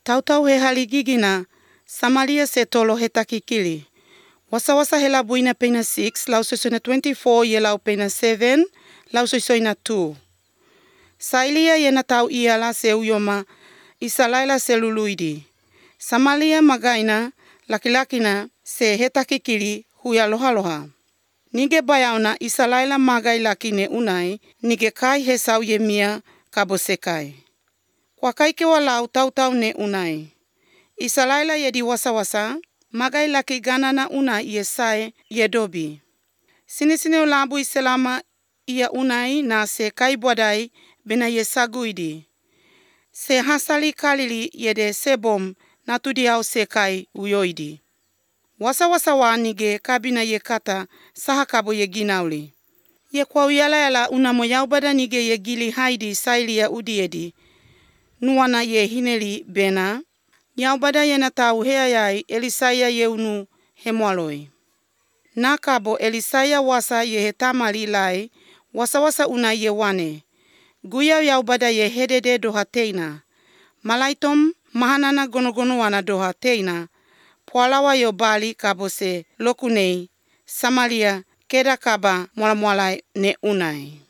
Tautau he haligigina, Samaria se tolo he takikili. Wasa hela buina pena 6, lau sosoina 24 ye lau pena 7, lau sosoina 2. Sailia ye na tau iala se uyoma, isalaila se luluidi. Samalia magaina, lakilakina se he takikili huya lohaloha. Nige bayauna isalaila magai lakine unai, nige kai he sau ye mia kabo sekai. Kwa kai ke walau tautau ne unai. Isalaila ye di wasa, magai laki ganana una ye sae ye dobi. Sini ulabu iselama ia unai na se kai bodai bena ye saguidi. Se hasali kalili ye de sebom na tudiau se kai uyoidi. Wasa wa nige kabina ye kata saha kabo ye ginauli. Ye kwa uyala unamo yaubada nige ye gili haidi sailia udiedi. Nuana ye hineli bena. Yaubada ye na tau hea yai Elisaya ye unu hemoaloi. Na kabo Elisaya wasa ye he tamali lai, wasa una ye wane. Guya yaubada ye hedede doha teina. Malaitom mahanana gono wana doha teina. Pualawa yo bali kabo se lokunei, Samaria keda kaba mwala ne unai.